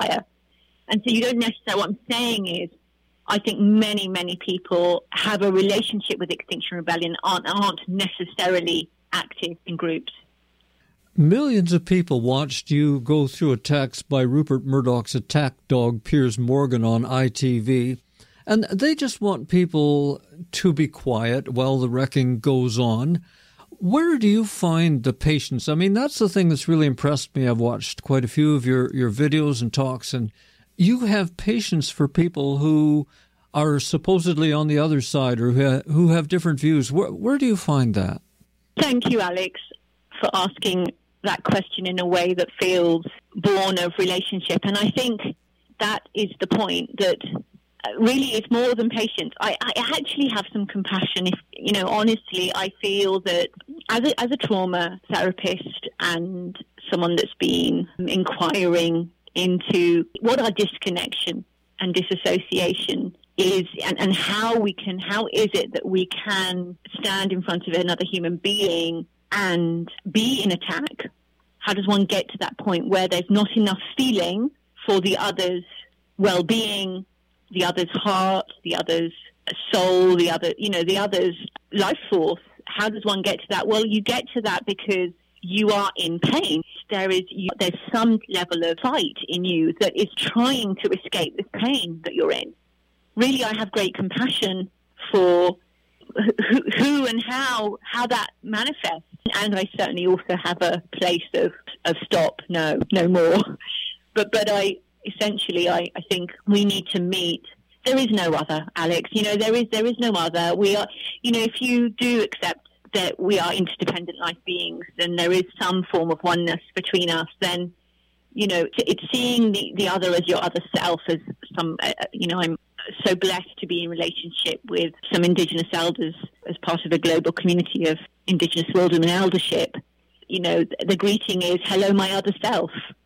fire. And so you don't necessarily, what I'm saying is, I think many, many people have a relationship with Extinction Rebellion, aren't necessarily active in groups. Millions of people watched you go through attacks by Rupert Murdoch's attack dog, Piers Morgan, on ITV. And they just want people to be quiet while the wrecking goes on. Where do you find the patience? I mean, that's the thing that's really impressed me. I've watched quite a few of your videos and talks, and you have patience for people who are supposedly on the other side or who have different views. Where do you find that? Thank you, Alex, for asking that question in a way that feels born of relationship. And I think that is the point, that really it's more than patience. I actually have some compassion. If, honestly, I feel that as a trauma therapist and someone that's been inquiring into what our disconnection and disassociation is, and how is it that we can stand in front of another human being and be in attack? How does one get to that point where there's not enough feeling for the other's well-being, the other's heart, the other's soul, the other's life force? How does one get to that? Well, you get to that because you are in pain. There's some level of fight in you that is trying to escape this pain that you're in. Really, I have great compassion for who and how that manifests. And I certainly also have a place of stop, no more. But I think we need to meet. There is no other, Alex. There is no other. We are, if you do accept that we are interdependent life beings, then there is some form of oneness between us. Then, it's seeing the other as your other self, as some, I'm so blessed to be in relationship with some Indigenous elders as part of a global community of Indigenous world women eldership. The greeting is, hello, my other self,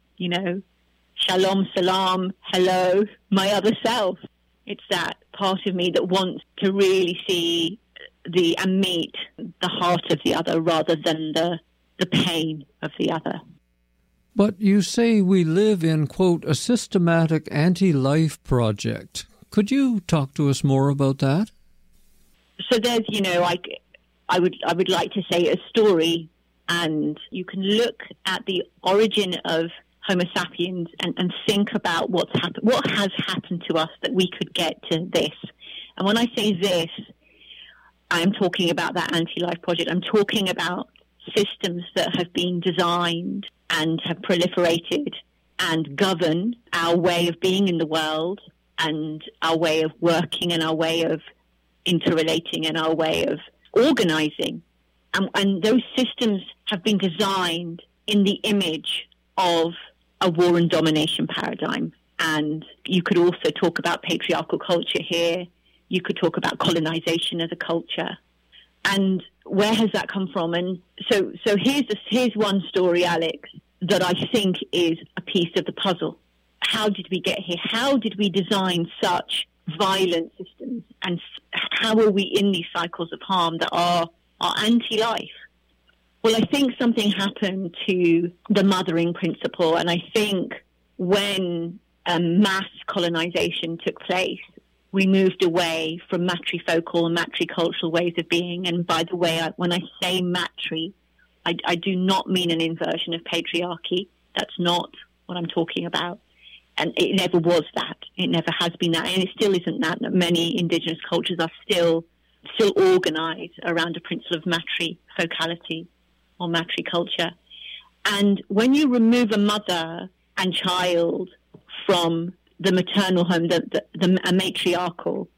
shalom, salam, hello, my other self. It's that part of me that wants to really see and meet the heart of the other rather than the pain of the other. But you say we live in, quote, a systematic anti-life project. Could you talk to us more about that? So there's, I would like to say a story, and you can look at the origin of Homo sapiens and think about what has happened to us that we could get to this. And when I say this, I'm talking about that anti-life project. I'm talking about systems that have been designed and have proliferated and govern our way of being in the world and our way of working and our way of interrelating and our way of organizing. And those systems have been designed in the image of a war and domination paradigm. And you could also talk about patriarchal culture here. You could talk about colonization as a culture. And where has that come from? And so here's one story, Alex, that I think is a piece of the puzzle. How did we get here? How did we design such violent systems? And how are we in these cycles of harm that are anti-life? Well, I think something happened to the mothering principle. And I think when mass colonization took place, we moved away from matrifocal and matricultural ways of being. And by the way, when I say matri, I do not mean an inversion of patriarchy. That's not what I'm talking about. And it never was that. It never has been that. And it still isn't that. Many Indigenous cultures are still organized around a principle of matrifocality or matriculture. And when you remove a mother and child from the maternal home, a matriarchal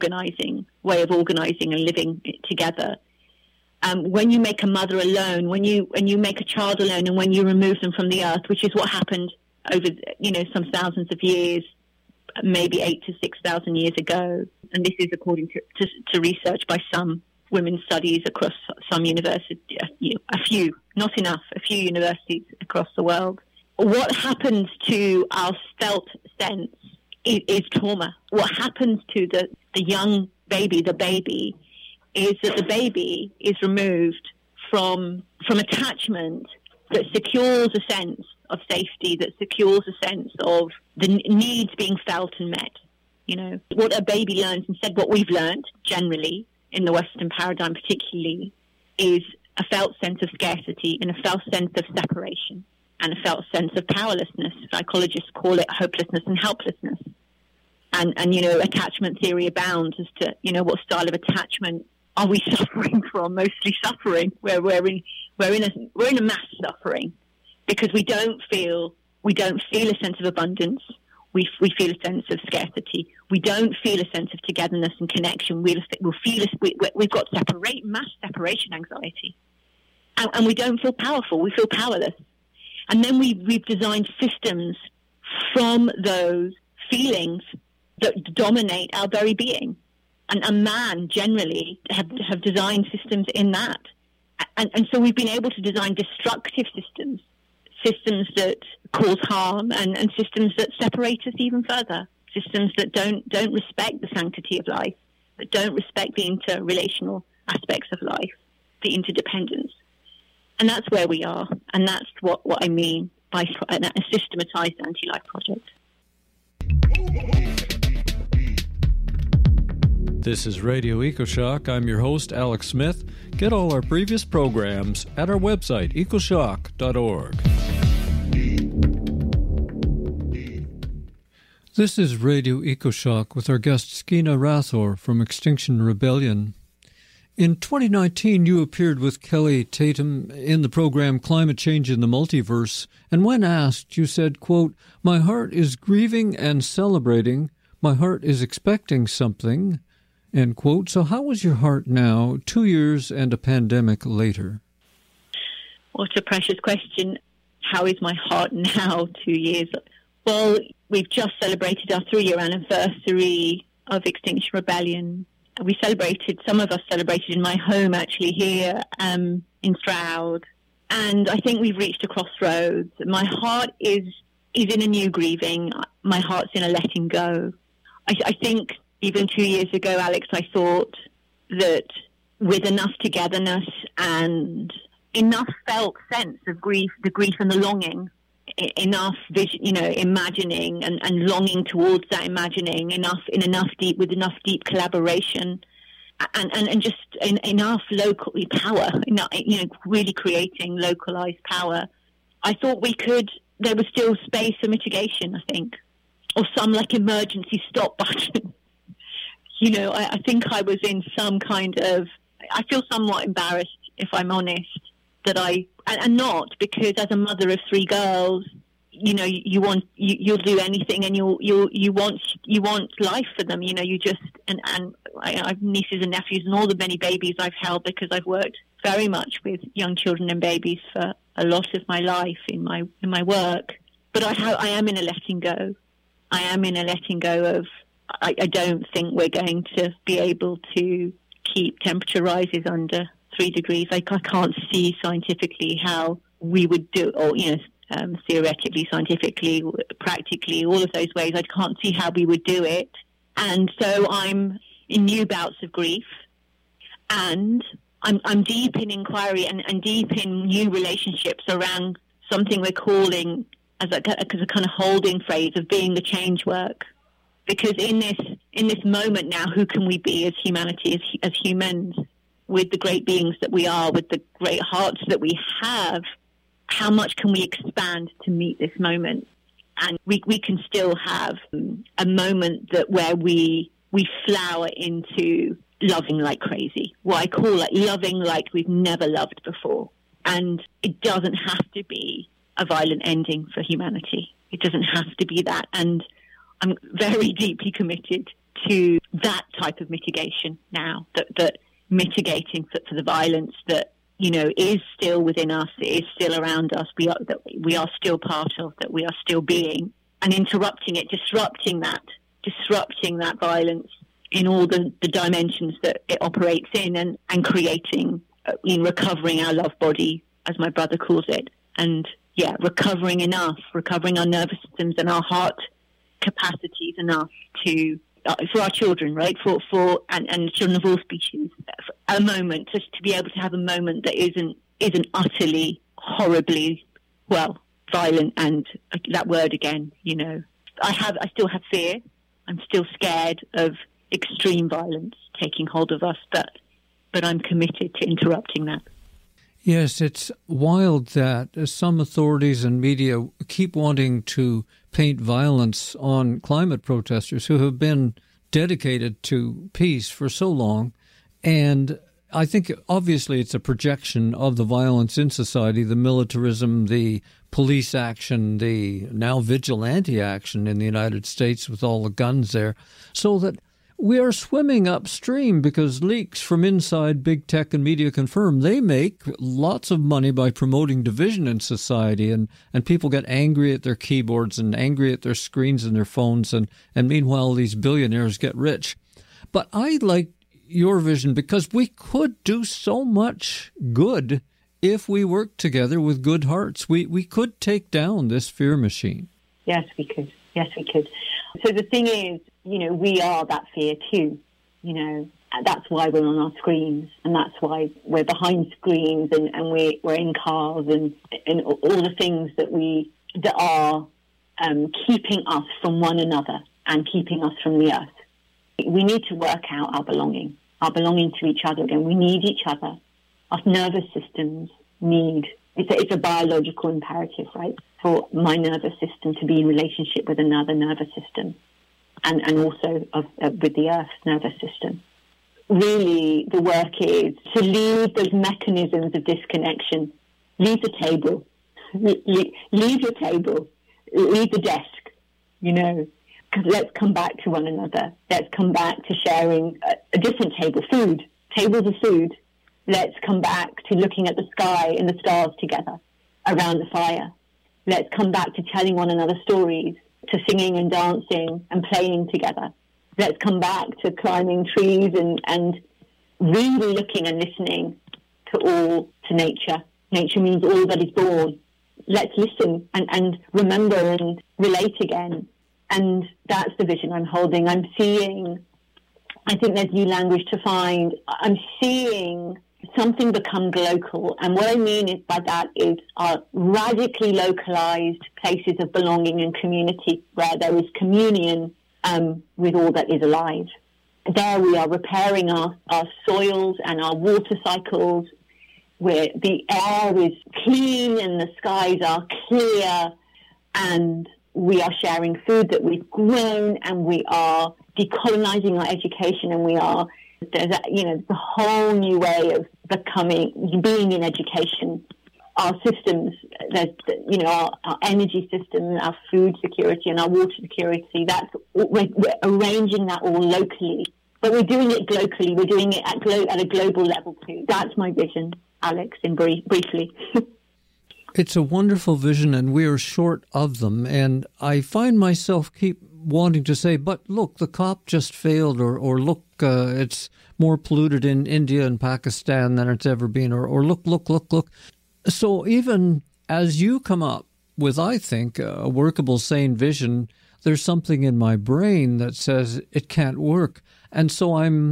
way of organizing and living together, when you make a mother alone, when you make a child alone, and when you remove them from the earth, which is what happened over some thousands of years, maybe 8,000 to 6,000 years ago, and this is according to research by some women's studies across some universities, a few universities across the world. What happens to our felt sense is trauma. What happens to the young baby, the baby, is that the baby is removed from attachment that secures a sense of safety that secures a sense of the needs being felt and met. You know, what a baby learns, instead what we've learned generally in the Western paradigm particularly, is a felt sense of scarcity and a felt sense of separation and a felt sense of powerlessness. Psychologists call it hopelessness and helplessness. And you know, attachment theory abounds as to, you know, what style of attachment are we suffering from? Mostly suffering. We're in a mass suffering because we don't feel a sense of abundance. We feel a sense of scarcity. We don't feel a sense of togetherness and connection. We've got mass separation anxiety, and we don't feel powerful. We feel powerless. And then we've designed systems from those feelings that dominate our very being. And man generally have designed systems in that. And so we've been able to design destructive systems that cause harm and systems that separate us even further, systems that don't respect the sanctity of life, that don't respect the interrelational aspects of life, the interdependence. And that's where we are. And that's what I mean by a systematized anti-life project. This is Radio EcoShock. I'm your host, Alex Smith. Get all our previous programs at our website, ecoshock.org. This is Radio EcoShock with our guest Skeena Rathore from Extinction Rebellion. In 2019, you appeared with Kelly Tatum in the program Climate Change in the Multiverse, and when asked, you said, quote, "My heart is grieving and celebrating. My heart is expecting something." End quote. So how is your heart now, 2 years and a pandemic later? What a precious question. How is my heart now, 2 years? Well, we've just celebrated our 3-year anniversary of Extinction Rebellion. Some of us celebrated in my home, actually, here in Stroud. And I think we've reached a crossroads. My heart is in a new grieving. My heart's in a letting go. I think even 2 years ago, Alex, I thought that with enough togetherness and enough felt sense of grief, the grief and the longing, enough vision, you know, imagining and longing towards that imagining, with enough deep collaboration and just enough local power, you know, really creating localized power. I thought there was still space for mitigation, I think, or some like emergency stop button. You know, I think I was in some kind of, I feel somewhat embarrassed, if I'm honest, that and not because as a mother of 3 girls, you know, you'll do anything and you want life for them. You know, I have nieces and nephews and all the many babies I've held because I've worked very much with young children and babies for a lot of my life in my work. But I am in a letting go. I am in a letting go of, I don't think we're going to be able to keep temperature rises under 3 degrees. I can't see scientifically how we would do, or, you know, theoretically, scientifically, practically, all of those ways. I can't see how we would do it. And so I'm in new bouts of grief, and I'm deep in inquiry and deep in new relationships around something we're calling as a kind of holding phrase of being the change work. Because in this moment now, who can we be as humanity, as humans, with the great beings that we are, with the great hearts that we have? How much can we expand to meet this moment? And we can still have a moment where we flower into loving like crazy. What I call like loving like we've never loved before. And it doesn't have to be a violent ending for humanity. It doesn't have to be that. And I'm very deeply committed to that type of mitigation now, that mitigating for the violence that, you know, is still within us, is still around us, we are still part of, that we are still being, and interrupting it, disrupting that violence in all the dimensions that it operates in, and creating, recovering our love body, as my brother calls it, and recovering our nervous systems and our heart capacities enough to for our children, right? For children of all species, a moment, just to be able to have a moment that isn't utterly, horribly, well, violent, and that word again, I still have fear. I'm still scared of extreme violence taking hold of us, but I'm committed to interrupting that. Yes, it's wild that some authorities and media keep wanting to paint violence on climate protesters who have been dedicated to peace for so long. And I think obviously it's a projection of the violence in society, the militarism, the police action, the now vigilante action in the United States with all the guns there, so that we are swimming upstream because leaks from inside big tech and media confirm they make lots of money by promoting division in society, and people get angry at their keyboards and angry at their screens and their phones, and meanwhile these billionaires get rich. But I like your vision because we could do so much good if we work together with good hearts. We could take down this fear machine. Yes, we could. Yes, we could. So the thing is, we are that fear too. That's why we're on our screens, and that's why we're behind screens, and we're in cars, and all the things that are keeping us from one another and keeping us from the earth. We need to work out our belonging to each other again. We need each other. Our nervous systems it's a biological imperative, right, for my nervous system to be in relationship with another nervous system, and also with the Earth's nervous system. Really, the work is to leave those mechanisms of disconnection. Leave the table. Leave your table. Leave the desk, Let's come back to one another. Let's come back to sharing a different table, food. Tables of food. Let's come back to looking at the sky and the stars together around the fire. Let's come back to telling one another stories, to singing and dancing and playing together. Let's come back to climbing trees and really looking and listening to nature. Nature means all that is born. Let's listen and remember and relate again. And that's the vision I'm holding. I think there's new language to find. I'm seeing something become global. And what I mean by that is our radically localized places of belonging and community where there is communion with all that is alive. There we are repairing our soils and our water cycles, where the air is clean and the skies are clear, and we are sharing food that we've grown, and we are decolonizing our education, and there's a whole new way of being in education. Our systems, our energy system, our food security and our water security, we're arranging that all locally. But we're doing it globally. We're doing it at a global level too. That's my vision, Alex, briefly. It's a wonderful vision, and we are short of them. And I find myself keep wanting to say, but look, the COP just failed, or look, it's more polluted in India and Pakistan than it's ever been, or look. So even as you come up with, I think, a workable, sane vision, there's something in my brain that says it can't work. And so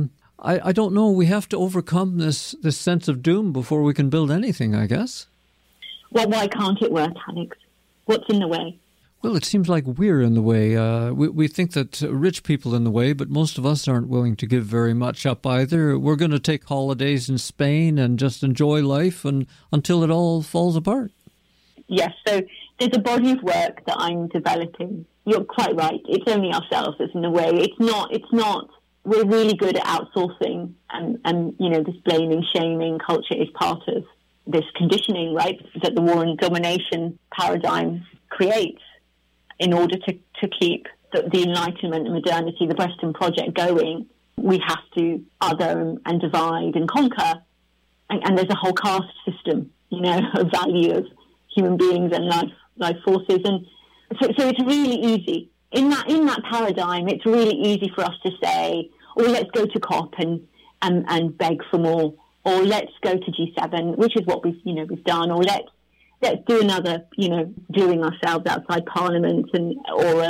I don't know, we have to overcome this sense of doom before we can build anything, I guess. Well, why can't it work, Alex? What's in the way? Well, it seems like we're in the way. We think that rich people are in the way, but most of us aren't willing to give very much up either. We're going to take holidays in Spain and just enjoy life until it all falls apart. Yes, so there's a body of work that I'm developing. You're quite right. It's only ourselves that's in the way. It's not. We're really good at outsourcing, and this blaming, shaming culture is part of this conditioning, right, that the war and domination paradigm creates. In order to keep the Enlightenment and modernity, the Western project going, we have to other and divide and conquer. And there's a whole caste system, of value of human beings and life forces. And so it's really easy. In that paradigm, it's really easy for us to say, let's go to COP and beg for more, or let's go to G7, which is what we've done, or let's do another, doing ourselves outside Parliament, or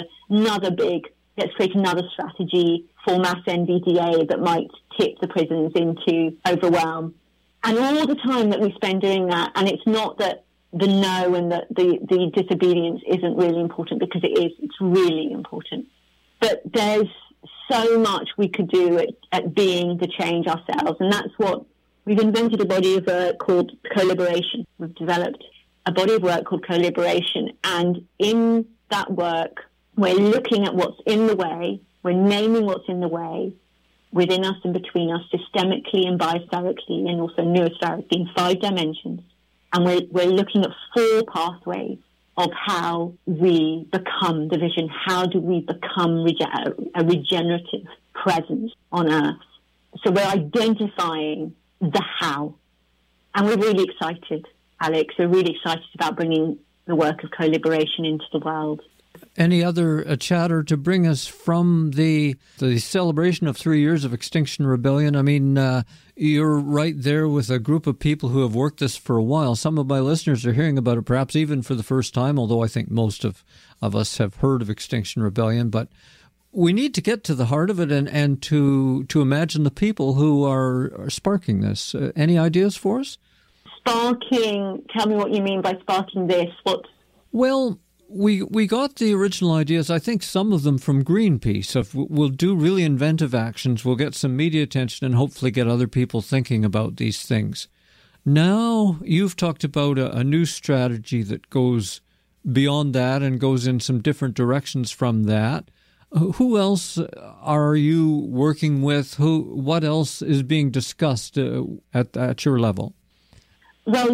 let's create another strategy for mass NVDA that might tip the prisons into overwhelm. And all the time that we spend doing that, and it's not that the no and the disobedience isn't really important, because it is. It's really important. But there's so much we could do at being the change ourselves, and that's what we've invented, a body of work called Co-Liberation. We've developed a body of work called Co-Liberation, and in that work, we're looking at what's in the way, we're naming what's in the way, within us and between us, systemically and biospherically, and also neurospherically, in 5 dimensions. And we're looking at 4 pathways of how we become the vision. How do we become a regenerative presence on Earth? So we're identifying the how. And we're really excited, Alex. We're really excited about bringing the work of Co-Liberation into the world. Any other chatter to bring us from the celebration of 3 years of Extinction Rebellion? I mean, you're right there with a group of people who have worked this for a while. Some of my listeners are hearing about it perhaps even for the first time, although I think most of us have heard of Extinction Rebellion. But we need to get to the heart of it and to imagine the people who are sparking this. Any ideas for us? Sparking, tell me what you mean by sparking this. Well, we got the original ideas, I think some of them from Greenpeace. We'll do really inventive actions, we'll get some media attention and hopefully get other people thinking about these things. Now you've talked about a new strategy that goes beyond that and goes in some different directions from that. Who else are you working with? What else is being discussed at your level? Well,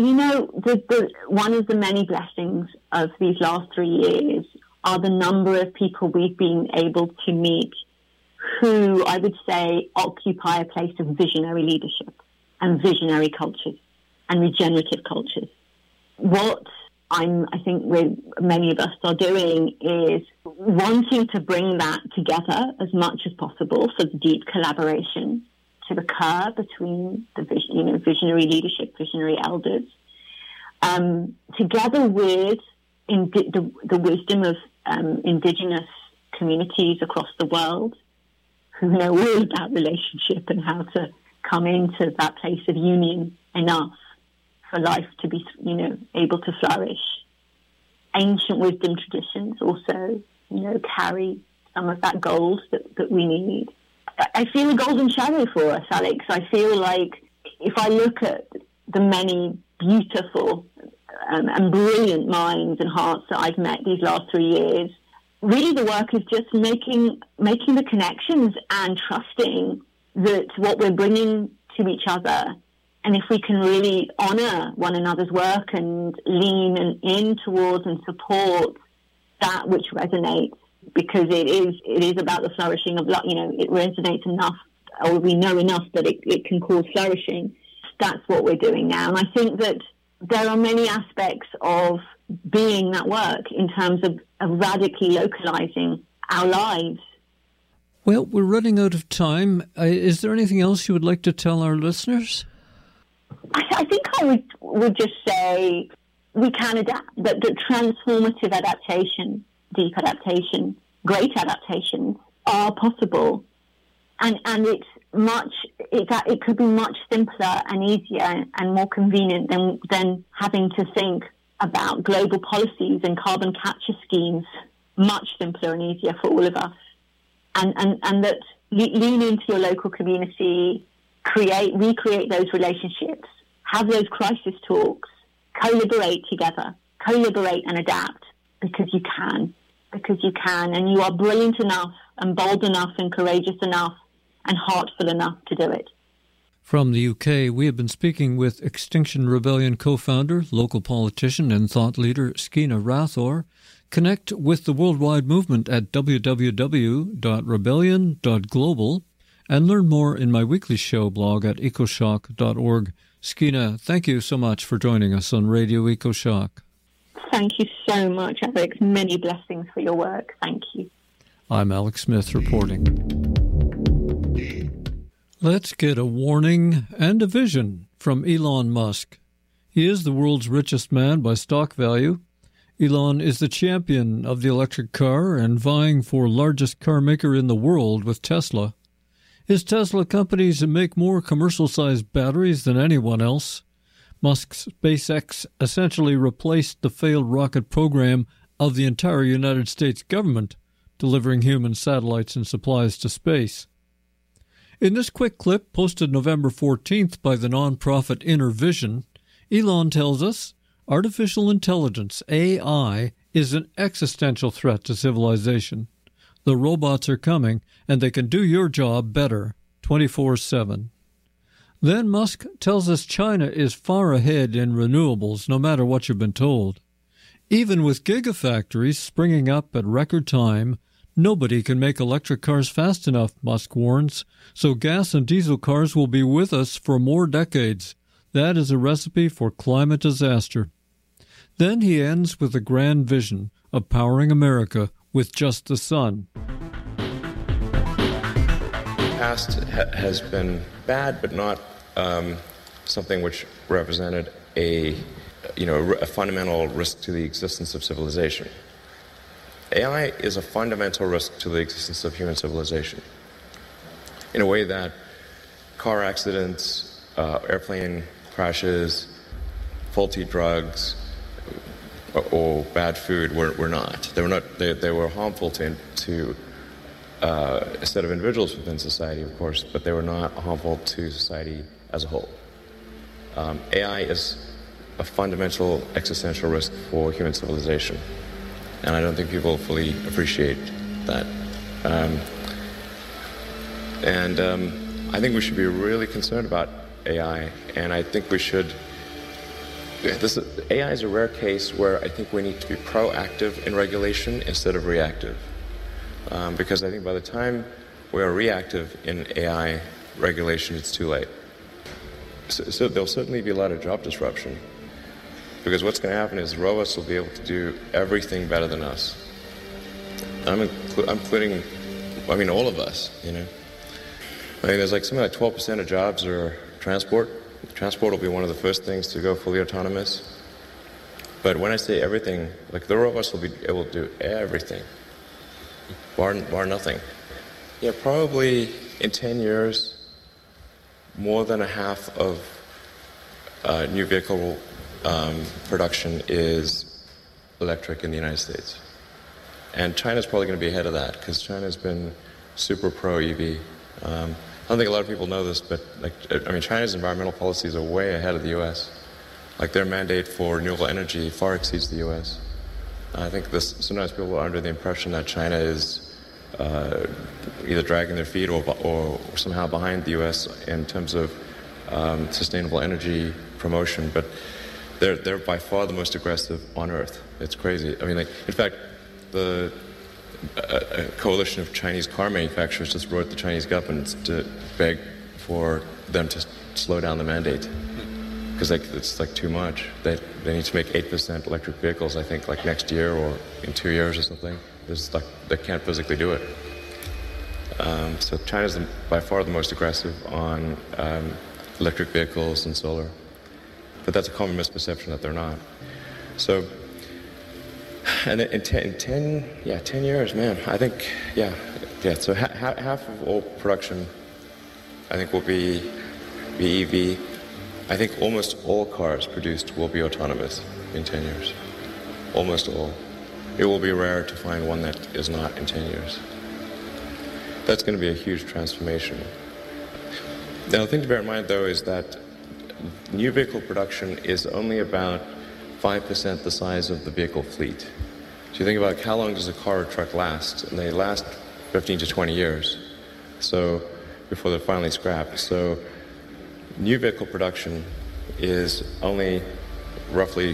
one of the many blessings of these last 3 years are the number of people we've been able to meet who, I would say, occupy a place of visionary leadership and visionary cultures and regenerative cultures. What I think many of us are doing is wanting to bring that together as much as possible for the deep collaboration to occur between the visionary leadership, visionary elders, together with the wisdom of indigenous communities across the world who know all about relationship and how to come into that place of union enough for life to be, able to flourish. Ancient wisdom traditions also, carry some of that gold that we need. I feel a golden shadow for us, Alex. I feel like if I look at the many beautiful and brilliant minds and hearts that I've met these last 3 years, really the work is just making the connections and trusting that what we're bringing to each other, and if we can really honour one another's work and lean in towards and support that which resonates, because it is about the flourishing of, it resonates enough, or we know enough that it can cause flourishing. That's what we're doing now. And I think that there are many aspects of being that work in terms of radically localizing our lives. Well, we're running out of time. Is there anything else you would like to tell our listeners? I think I would just say we can adapt, that transformative adaptation, deep adaptation, great adaptations are possible, and it could be much simpler and easier and more convenient than having to think about global policies and carbon capture schemes. Much simpler and easier for all of us, and that lean into your local community, recreate those relationships, have those crisis talks, co-liberate together, co-liberate and adapt, because you can, and you are brilliant enough and bold enough and courageous enough and heartful enough to do it. From the UK, we have been speaking with Extinction Rebellion co-founder, local politician and thought leader Skeena Rathore. Connect with the worldwide movement at www.rebellion.global and learn more in my weekly show blog at ecoshock.org. Skeena, thank you so much for joining us on Radio EcoShock. Thank you so much, Alex. Many blessings for your work. Thank you. I'm Alex Smith reporting. Let's get a warning and a vision from Elon Musk. He is the world's richest man by stock value. Elon is the champion of the electric car and vying for largest car maker in the world with Tesla. His Tesla companies make more commercial-sized batteries than anyone else. Musk's SpaceX essentially replaced the failed rocket program of the entire United States government, delivering human satellites and supplies to space. In this quick clip posted November 14th by the nonprofit Inner Vision, Elon tells us artificial intelligence, AI, is an existential threat to civilization. The robots are coming, and they can do your job better, 24/7. Then Musk tells us China is far ahead in renewables, no matter what you've been told. Even with gigafactories springing up at record time, nobody can make electric cars fast enough, Musk warns, so gas and diesel cars will be with us for more decades. That is a recipe for climate disaster. Then he ends with a grand vision of powering America with just the sun. Past has been bad, but not something which represented a fundamental risk to the existence of civilization. AI is a fundamental risk to the existence of human civilization, in a way that car accidents, airplane crashes, faulty drugs, or bad food were not. They were harmful to a set of individuals within society, of course, but they were not harmful to society as a whole. AI is a fundamental existential risk for human civilization, and I don't think people fully appreciate that. I think we should be really concerned about AI, and I think we should. AI is a rare case where I think we need to be proactive in regulation instead of reactive. Because I think by the time we are reactive in AI regulation, it's too late. So there'll certainly be a lot of job disruption. Because what's going to happen is robots will be able to do everything better than us. I'm including, all of us, there's something like 12% of jobs are transport. Transport will be one of the first things to go fully autonomous. But when I say everything, the robots will be able to do everything, bar nothing. Yeah, probably in 10 years, more than a half of new vehicle production is electric in the United States. And China's probably going to be ahead of that, because China's been super pro-EV. I don't think a lot of people know this, but China's environmental policies are way ahead of the U.S. Their mandate for renewable energy far exceeds the U.S. I think sometimes people are under the impression that China is either dragging their feet or somehow behind the U.S. in terms of sustainable energy promotion, but they're by far the most aggressive on Earth. It's crazy. In fact, a coalition of Chinese car manufacturers just wrote the Chinese government to beg for them to slow down the mandate, because it's too much. They need to make 8% electric vehicles, I think, next year or in 2 years or something. They can't physically do it. So China's by far the most aggressive on electric vehicles and solar, but that's a common misperception that they're not. So. And in 10 years, man, I think, so half of all production, I think, will be EV. I think almost all cars produced will be autonomous in 10 years. Almost all. It will be rare to find one that is not in 10 years. That's going to be a huge transformation. Now, the thing to bear in mind, though, is that new vehicle production is only about 5% the size of the vehicle fleet. So you think about how long does a car or truck last, and they last 15 to 20 years, so before they're finally scrapped. So new vehicle production is only roughly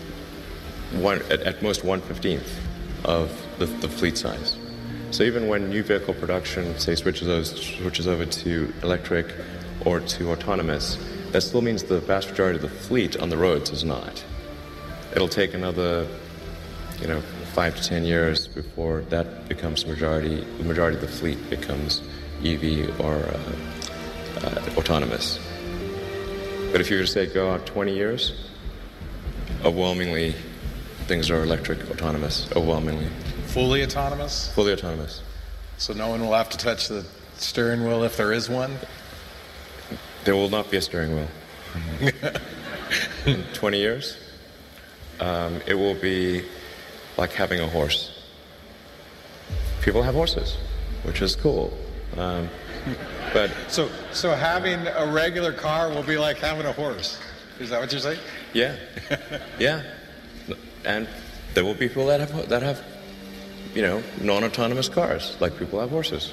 at most 1/15 of the fleet size. So even when new vehicle production, say, switches over to electric or to autonomous, that still means the vast majority of the fleet on the roads is not. It'll take another, 5 to 10 years before that becomes the majority of the fleet becomes EV or autonomous. But if you were to say go out 20 years, overwhelmingly things are electric, autonomous, overwhelmingly. Fully autonomous? Fully autonomous. So no one will have to touch the steering wheel if there is one? There will not be a steering wheel. in 20 years, it will be like having a horse. People have horses, which is cool. But so having a regular car will be like having a horse. Is that what you're saying? Yeah, yeah. And there will be people that have, non-autonomous cars, like people have horses.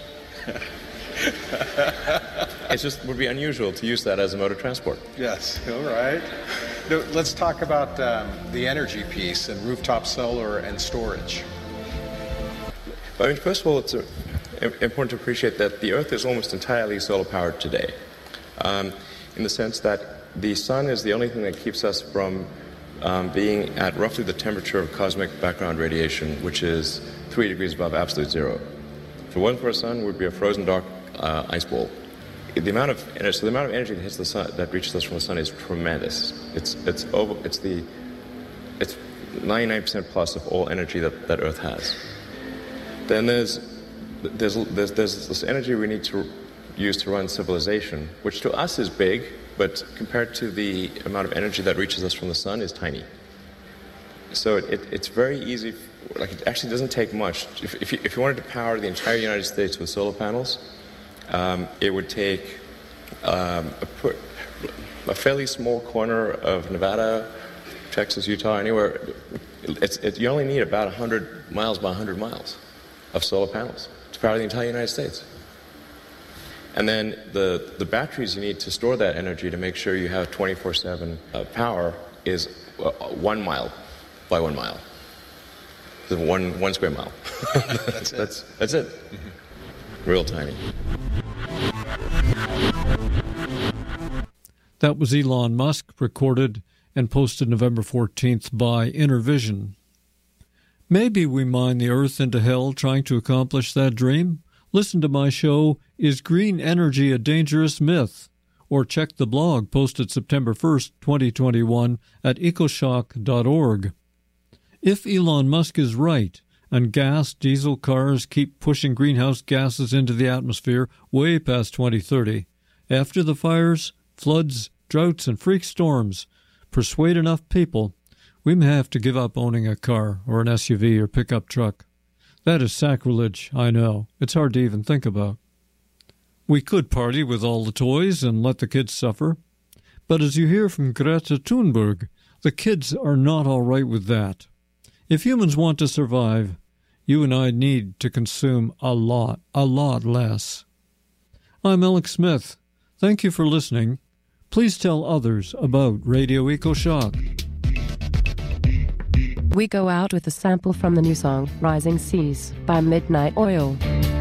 It just would be unusual to use that as a mode of transport. Yes. All right. Now, let's talk about the energy piece and rooftop solar and storage. I mean, first of all, it's important to appreciate that the Earth is almost entirely solar-powered today, in the sense that the sun is the only thing that keeps us from being at roughly the temperature of cosmic background radiation, which is 3 degrees above absolute zero. If it wasn't for a sun, we'd be a frozen dark ice ball. The amount of energy that hits the sun, that reaches us from the sun, is tremendous. It's 99% plus of all energy that Earth has. Then there's this energy we need to use to run civilization, which to us is big, but compared to the amount of energy that reaches us from the sun is tiny. So it's very easy. Like, it actually doesn't take much. If you wanted to power the entire United States with solar panels, it would take a fairly small corner of Nevada, Texas, Utah, anywhere. You only need about 100 miles by 100 miles of solar panels to power the entire United States. And then the batteries you need to store that energy to make sure you have 24/7 power is 1 mile by 1 mile. So one square mile. That's it. Mm-hmm. Real tiny. That was Elon Musk, recorded and posted November 14th by Intervision. Maybe we mine the Earth into hell trying to accomplish that dream? Listen to my show, Is Green Energy a Dangerous Myth? Or check the blog posted September 1st, 2021 at ecoshock.org. If Elon Musk is right, and gas, diesel cars keep pushing greenhouse gases into the atmosphere way past 2030, after the fires, floods, droughts, and freak storms persuade enough people, we may have to give up owning a car or an SUV or pickup truck. That is sacrilege, I know. It's hard to even think about. We could party with all the toys and let the kids suffer. But as you hear from Greta Thunberg, the kids are not all right with that. If humans want to survive, you and I need to consume a lot less. I'm Alex Smith. Thank you for listening. Please tell others about Radio EcoShock. We go out with a sample from the new song, Rising Seas, by Midnight Oil.